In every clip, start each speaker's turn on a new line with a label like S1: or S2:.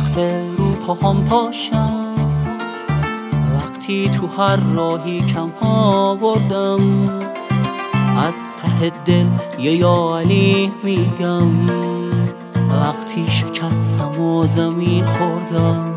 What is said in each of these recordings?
S1: سخته رو پاهام پاشم، وقتی تو هر راهی کم ها بردم، از ته دل یه یا علی میگم، وقتی شکستم و زمین خوردم.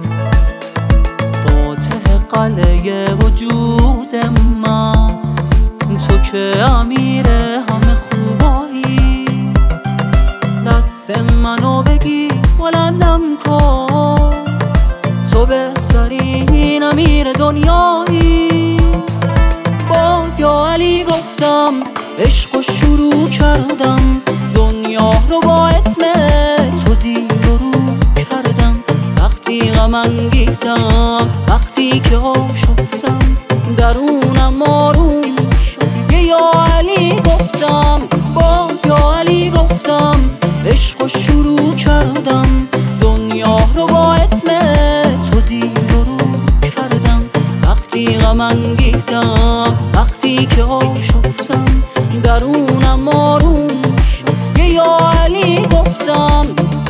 S1: فاتح قلعه وجود من، تو که امیر همه خوبایی، دست منو بگی بلندم کن، تو بهترین امیر دنیایی. باز یا علی گفتم، عشق و شروع کردم، دنیا رو با اسم تو زیر و رو کردم. وقتی غم انگیزم، وقتی که آشفتم، درونم آروم شد. یا علی گفتم، باز یا علی گفتم، عشق و شروع کردم، دنیا رو با اسم تو زیر و رو کردم. وقتی غم انگیزم، وقتی که آشفتم، درونم آروم شد. یا علی گفتم.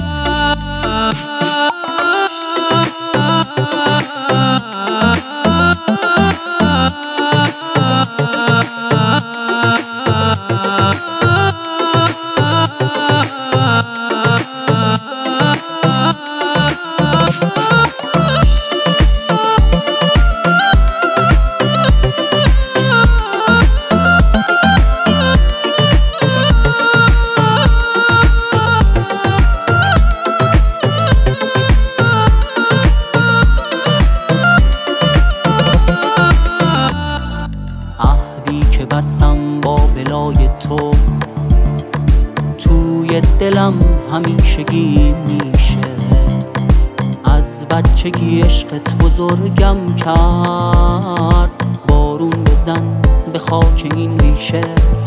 S1: که بستم با بلای تو، توی دلم همیشگی میشه. از بچگی عشقت بزرگم کرد، بارون بزن به خاک این ریشه.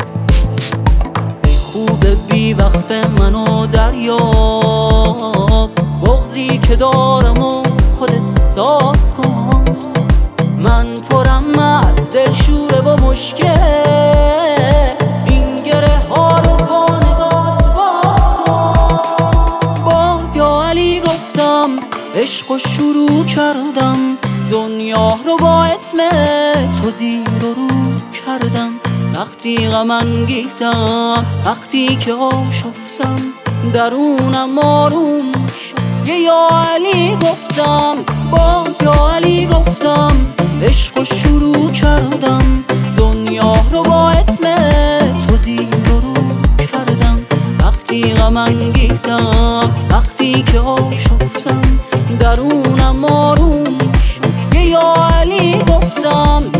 S1: ای خوب بی وقت منو دریاب، بغضی که دارم و خودت ساز کن. من پرم از دلشوره و مشکل، این گره ها رو با نگات باز کن. باز یا علی گفتم، عشق و شروع کردم، دنیا رو با اسم تو زیر و رو کردم. وقتی غم انگیزم، وقتی که آشفتم، درونم آروم شد. یا علی گفتم، باز یا علی گفتم، عشق و شروع کردم، دنیا رو با اسم تو زیر و رو کردم. وقتی غم انگیزم، وقتی که آشفتم، درونم آروم شد. یا علی گفتم.